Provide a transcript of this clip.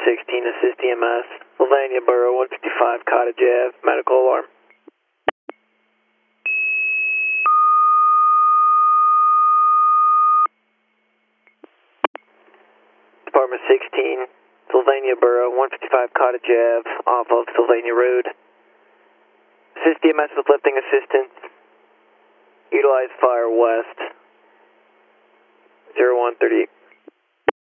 16, assist EMS, Sylvania Borough, 155 Cottage Ave, medical alarm. Department 16, Sylvania Borough, 155 Cottage Ave, off of Sylvania Road. Assist EMS with lifting assistance. Utilize fire west, 0138.